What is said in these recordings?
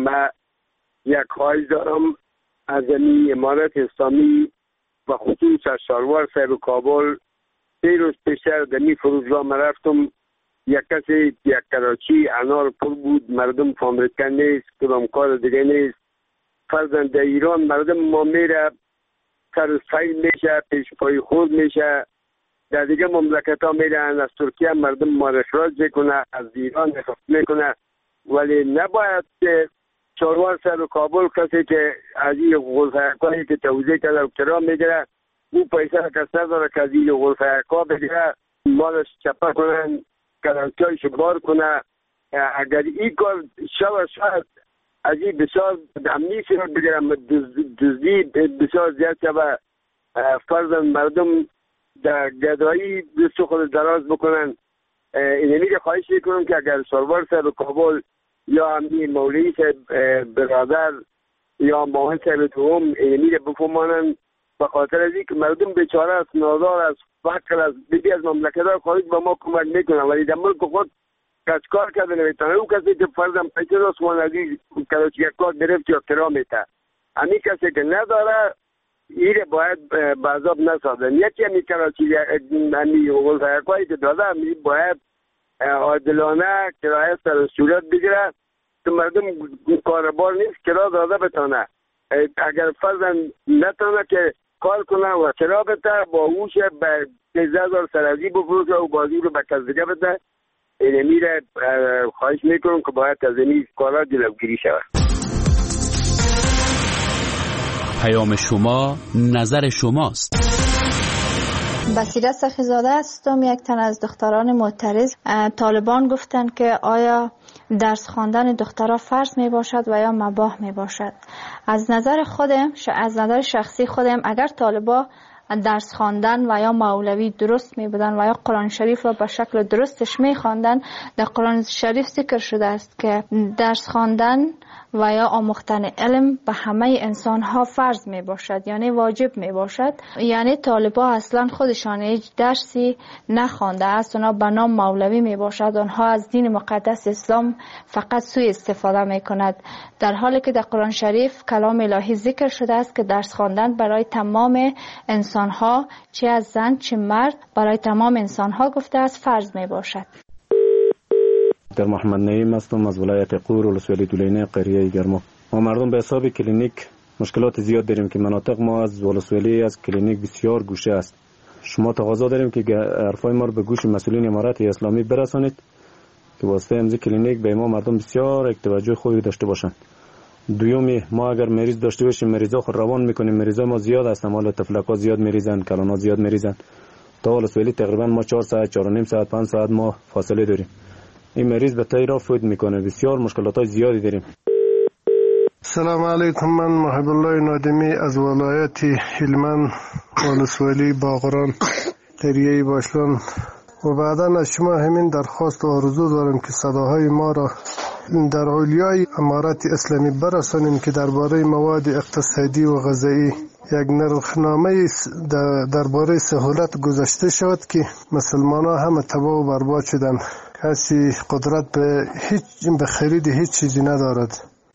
من یک خواهش دارم از این امارت اسلامی و خصوص از شاروار صاحب کابل. 3 روز پیشتر در این فروشگاه من رفتم، یک کسی یک کراچی انار پر بود، مردم فامیلیکن نیست، کدام کار دیگه نیست. فرضاً در ایران مردم ما میره سر سیل میشه، پیش پای خود میشه. در دیگه مملکت ها میرن، از ترکیه مردم ما را اخراج میکنه، از ایران اخراج میکنه. ولی نباید که چهارور سر کابل کسی که از این غلفه‌کایی که توضیح کرده و کرا میگیره، او پیسه را کس نداره که از این غلفه‌کا بگیره، مالش چپه کنن، کرانچایش بار کنه. اگر این کار شاید از این بسیار امنیسی رو بگیرم، دزدی بسیار زیاد شود. فرضاً مردم در گدایی دست خود دراز بکنن. اینمی که خواهش میکنم که اگر سرور صاحب کابل یا همین مولوی صاحب برادر یا ماهن صاحب توهم اینمی که بفهمانن، به خاطر از این که مردم بیچاره است، نادار است، فقر است، بیدی از مملکت ها خارج به ما کمک میکنن، ولی در ملک خود کار کرده نمیتونه. اون کسی که فرضاً پیسه راست از کراچی یک کار گرفت یا کرا میته، همین کسی که نداره ایره باید به عذاب نسازن. یکی همی کراچی همی غلفه‌کایی که داده همی باید عادلانه کرایه سر صورت بگیره که مردم کاربار نیست کرا داده بتانه. اگر فرضاً نتانه که کار کنه و کرا بده، با اوش به 13,000 سرازی بفروشه و بازی رو به کس دیگه بده. اینمی را خواهش میکنم که باید از این کارا جلوگیری شود. پیام شما نظر شماست. بصیرت سخیزاده هستم، یک تن از دختران معترض. طالبان گفتند که آیا درس خواندن دخترها فرض می باشد و یا مباح می باشد. از نظر خودم، از نظر شخصی خودم، اگر طالبا درس خواندن و یا مولوی درست می بودن و یا قرآن شریف را به شکل درستش می خواندن، در قرآن شریف ذکر شده است که درس خواندن و یا آموختن علم به همه انسان ها فرض می باشد، یعنی واجب می باشد. یعنی طالبا اصلا خودشان هیچ درسی نخوانده است، اونا به نام مولوی می باشد، آنها از دین مقدس اسلام فقط سوء استفاده می کند، در حالی که در قرآن شریف کلام الهی ذکر شده است که درس خواندن برای تمام انسان ها، چه از زن چه مرد، برای تمام انسان ها گفته است فرض می باشد. در محمد نعیم هستم از ولایت قور ولسوالی دولینه قریه گرما. ما مردم به حساب کلینیک مشکلات زیاد داریم که مناطق ما از ولسوالی از کلینیک بسیار گوشه است. شما تقاضا داریم که حرفای ما رو به گوش مسئولین امارت اسلامی برسانید که واسطه امضای کلینیک به ما مردم بسیار توجه خوبی داشته باشند. دومی، ما اگر مریض داشته باشیم مریضا خود روان میکنیم، مریضا ما زیاد هستن، حالا تفلکا زیاد میریزن، کلانا زیاد میریزن. تا ولسوالی تقریبا ما 4 ساعت 4.5 ساعت 5 ساعت ما فاصله داریم. این مریض به تیرا فوت میکنه، بسیار مشکلات زیادی داریم. سلام علیکم، من محب الله نادمی از ولایت هلمند ولسوالی باغران قریه باشلان و بعدا از شما همین درخواست و آرزو دارم که صداهای ما را در علیای امارت اسلامی برسانیم که درباره مواد اقتصادی و غذایی یک نرخنامه درباره سهولت گذاشته شد که مسلمان ها همه تباه و برباد شدن، کسی قدرت به خرید هیچ چیزی ندارد.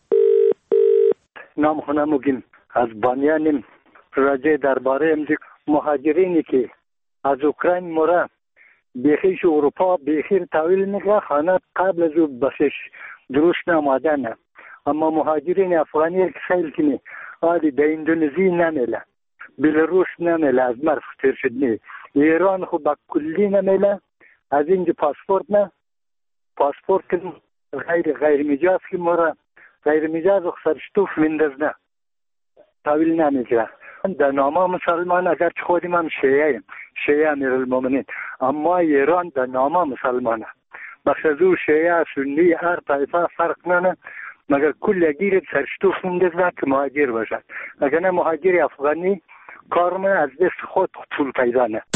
نام خونموگیم از بانیانیم. راجع درباره مهاجرینی که از اوکراین مورا بیخیش اروپا بیخیر تاویل میگه، خانه قبل از او بسش درست نمادنه، اما مهاجرین افغانی که سیل کنی آلی در اندونزی نمیله، بلاروس نمیله، از مرف تیر شد نی، ایران خو با کلی نمیله، از اینجا پاسپورت نه، پاسپورت کن غیر مجاز که مورا غیر مجاز سرشتوف ویندز نه تاویل نمیگه. در نامه مسلمان اگر چه خودیم هم شیعه امیر المومنین، اما ایران در نامه مسلمانه، بخش از او شیعه سنی هر طایفه فرق ننه، مگر کل گیر سرشتوف ویندز نه که مهاجر باشد. اگر نه مهاجر افغانی کارمه از دست خود طول پیدا نه.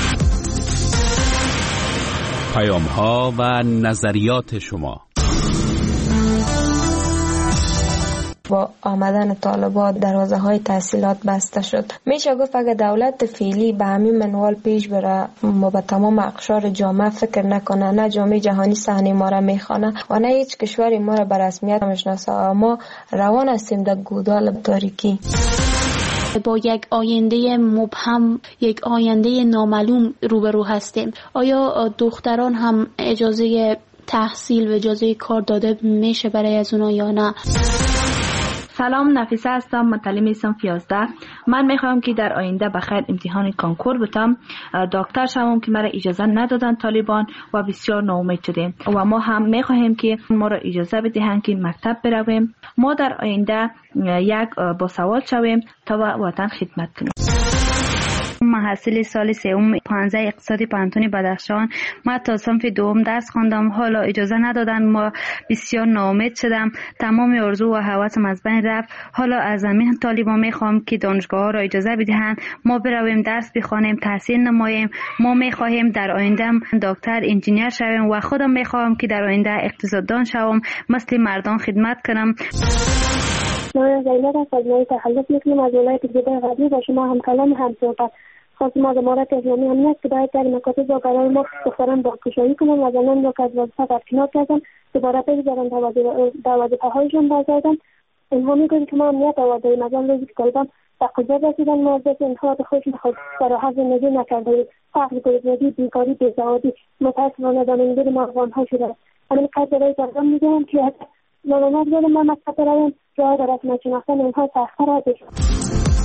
پیام ها و نظریات شما. با آمدن طالبان دروازه های تحصیلات بسته شد. میشه گفت اگر دولت فعلی به همین منوال پیش بره ما به تمام اقشار جامعه فکر نکنه، نه جامعه جهانی صحنه ما را میخوانه و نه هیچ کشوری ما را به رسمیت میشناسه، ما روان هستیم در گودال تاریکی. با یک آینده مبهم، یک آینده نامعلوم روبرو هستیم. آیا دختران هم اجازه تحصیل و اجازه کار داده میشه برای از اونا یا نه؟ سلام، نفیسه هستم، متعلم صنف 11. من میخوام که در آینده بخیر امتحان کانکور بتم، دکتر شوم که مرا اجازه ندادن طالبان و بسیار ناامید شدیم و ما هم میخواهیم که ما را اجازه بدهند که مکتب برویم، ما در آینده یک باسواد شویم تا وطن خدمت کنیم. محصل سال سوم 15 اقتصادی پانتون بدخشان. ما تا صنف دوم درس خواندم، حالا اجازه ندادن، ما بسیار ناامید شدم، تمام آرزو و هوسم از بین رفت. حالا از همین طالبان میخوام که دانشگاه ها را اجازه بدهند ما برویم درس بخوانیم، تحصیل نماییم. ما میخواهیم در آینده دکتر، انجینیر شویم و خودم میخوام که در آینده اقتصاددان شوم، مثل مردان خدمت کنم. من زینب از مجموعه تخلص میکنم از ولایت گیبه غربی و شما هم کلام هم صحبت. خواستم از امارت اسلامی امنیت که باید در مکاتب و برای ما دختران باکشایی کنم و زنان را که از وظیفه برکنار کردن دوباره بگذارن در وظیفه‌هایشان بازگردن. اینها میگویند که ما امنیت آوردهایم، از آن روزی که طالبان به قدرت رسیدن ما از دست اینها به خودشون فراحت زندگی نکردهایم. فقر، گرسنگی، بیکاری، بیسوادی متاسفانه زمینگیر ما افغانها شده است. همین قدر برای طالبان میگویم که ناممد بودم ما مکتب برویم، راه در رسمیت شناختن اینها سخت‌تر بشه.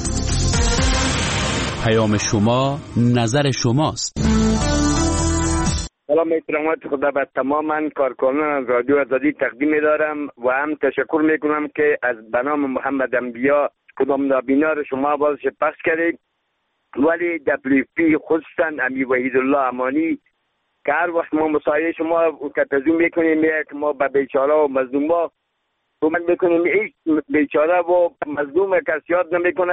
پیام شما نظر شماست. سلام، احترامات خدا به تماما کارکنان از رادیو آزادی تقدیم می‌دارم و هم تشکر میکنم که از بنام محمد انبیا کدام نابینا رو شما بازش پخش کردید. ولی WFP خصوصا امی وحید الله امانی که هر وقت ما مسایه شما کتزون میکنیم که ما به بیچاره و مظلوم کمک میکنیم، هیچ بیچاره و مظلوم کسی یاد نمیکنه.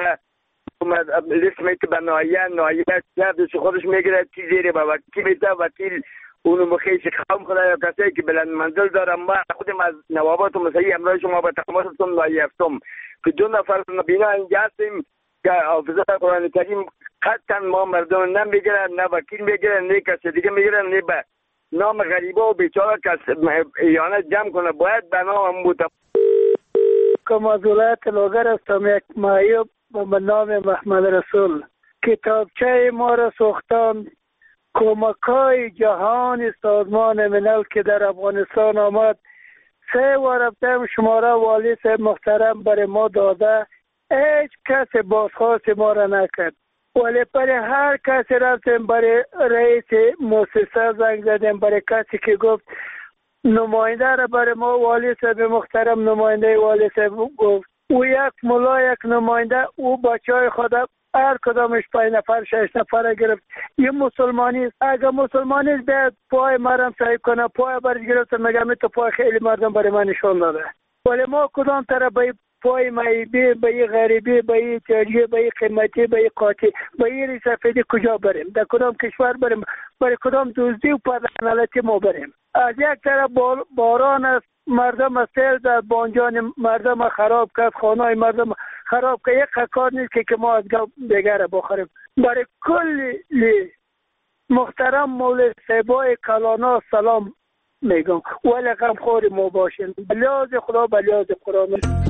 اسمی که به نایه شهدش خودش میگیره چی زیره به وکیل بیده، وکیل اونو مخیش قوم خدا یا کسی که بلند منزل دارم. ما خودم از نوابات و مسیحی امرای شما به تقاماتتون نایفتم که 2 نفر نبینا اینجا هستیم که حافظه قرآن کریم قطعا ما مردم نمیگیرن، نه وکیل میگیرن، نه کسی دیگه میگیرن، نه به نام غریبه و بیچاره کس ایانت جمع کنه. باید به نام متفق کم از ولایت لوگر هستم، یک معیوب به نام محمد رسول. کتابچه ما را ساختند. کمک‌های جهان سازمان ملل که در افغانستان آمد 3 رفتم شماره والی صاحب محترم برای ما داده، هیچ کس بازخواست ما را نکرد. ولی برای هر کسی رفتیم، برای رئیس مؤسسه زنگ زدیم، برای کسی که گفت نماینده را برای ما والی صاحب محترم نماینده والی صاحب گفت، او یک ملا یک نماینده، او بچهای خود هر کدامش 5 نفر 6 نفر گرفت. یه مسلمانی اگه مسلمانی بیاد پای مرم صحیح کنه، پای برش گرفت، میگم تو پای خیلی مردم برای من نشون داده. ولی ما کدام طرف به پای معیبی، به این غریبی، به این تاریخی، به این قیمتی، به این قاطی، به این سفیدی کجا بریم؟ در کدام کشور بریم؟ برای کدام دزدی و پردهنالتی ما بریم؟ از یک طرف باران است، مردم سیل در بانجان مردم خراب کرد، خانه‌های مردم خراب کرد. یک کار نیست که ما از دیگر بخوریم. برای کل محترم مولوی صاحبای کلانا سلام میگم، ولی غمخوار ما باشین، بلیاز خدا بلیاز قرآن.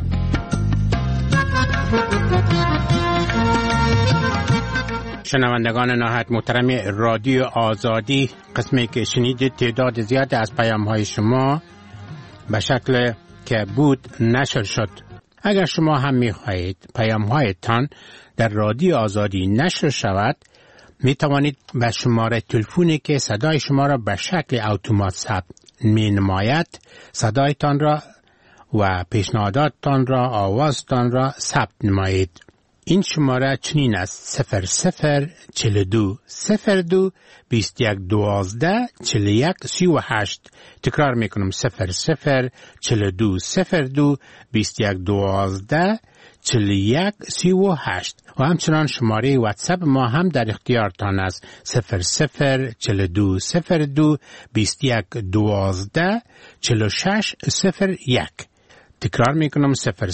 شنوندگان نهایت محترم رادیو آزادی، قسمی که شنیدید تعداد زیاد از پیام‌های شما به شکل که بود نشر شد. اگر شما هم می‌خواهید پیام‌هایتان در رادیو آزادی نشر شود، می توانید به شماره تلفنی که صدای شما را به شکل اتومات ثبت می‌نماید صدایتان را و پیشنهاداتتان را، آوازتان را ثبت نمایید. این شماره چنین است: 0042 02 21 12 41 38. تکرار میکنم: 0042 02 21 12 41 38. و همچنان شماره واتساپ ما هم در اختیارتان است: 0042 02 21 12 46 01. تکرار میکنم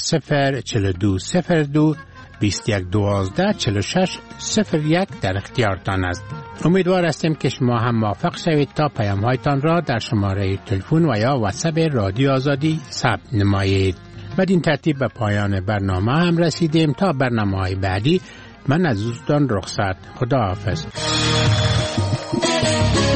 004202 2112 46 01 در اختیارتان است. امیدوار هستیم که شما هم موافق شوید تا پیام هایتان را در شماره تلفن و یا واتساپ رادیو آزادی ثبت نمایید. بدین ترتیب به پایان برنامه هم رسیدیم. تا برنامه‌های بعدی من از دوستان رخصت. خداحافظ.